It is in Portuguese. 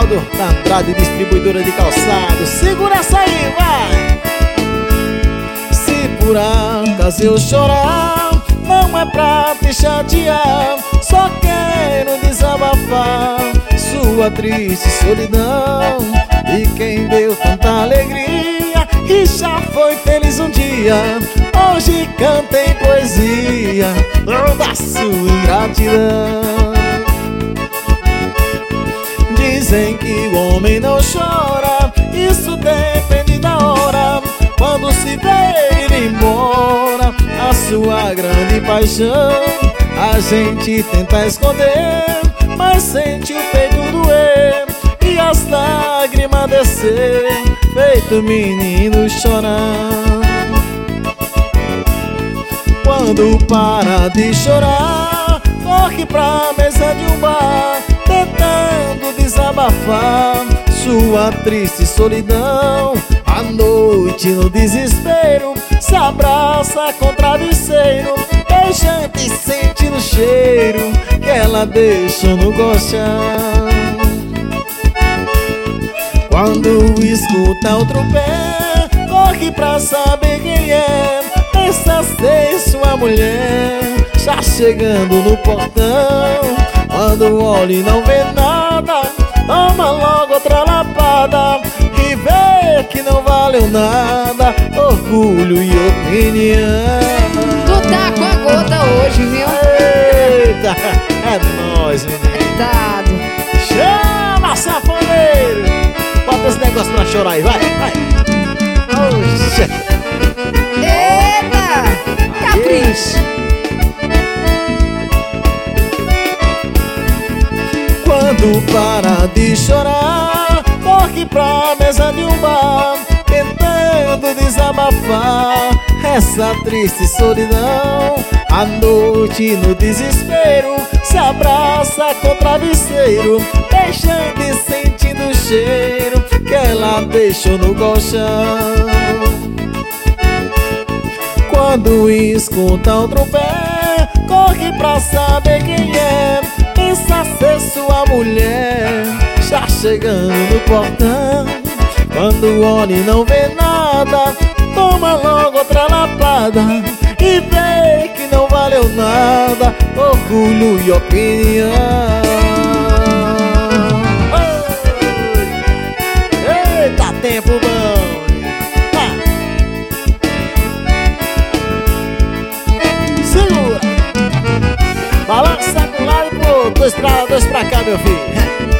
Ronaldo da Andrade, distribuidora de calçado. Segura essa aí, vai! Se por acaso eu chorar, não é pra te chatear, só quero desabafar sua triste solidão. E quem deu tanta alegria e já foi feliz um dia, hoje canta em poesia da sua ingratidão. Dizem que o homem não chora, isso depende da hora, quando se vê ir embora a sua grande paixão. A gente tenta esconder, mas sente o peito doer e as lágrimas descer, feito menino chorando. Quando para de chorar, corre pra mesa de um bar, tentando desabafar sua triste solidão. À noite no desespero, se abraça com travesseiro, beijante e sente no cheiro que ela deixou no colchão. Quando escuta outro pé, corre pra saber quem é, pensa ser sua mulher, já chegando no portão. Quando olha e não vê nada, toma logo outra lapada e vê que não valeu nada, orgulho e opinião. Tu tá com a gota hoje, viu? Eita, é nóis, menino. Coitado. Chama, safoneiro! Bota esse negócio pra chorar aí, vai, vai. Oxe. Eita, capricho. Quando para de chorar, corre pra mesa de um bar, tentando desabafar essa triste solidão. À noite no desespero, se abraça com travesseiro, beijando e sentindo o cheiro que ela deixou no colchão. Quando escuta outro pé, corre pra saber quem é, pensa ser sua mulher, já chegando no portão. Quando olha e não vê nada, toma logo outra lapada e vê que não valeu nada, orgulho e opinião. Eita, tempo bom! Segura! Balança pro lado e pro outro, dois pra lá, dois pra cá, meu filho.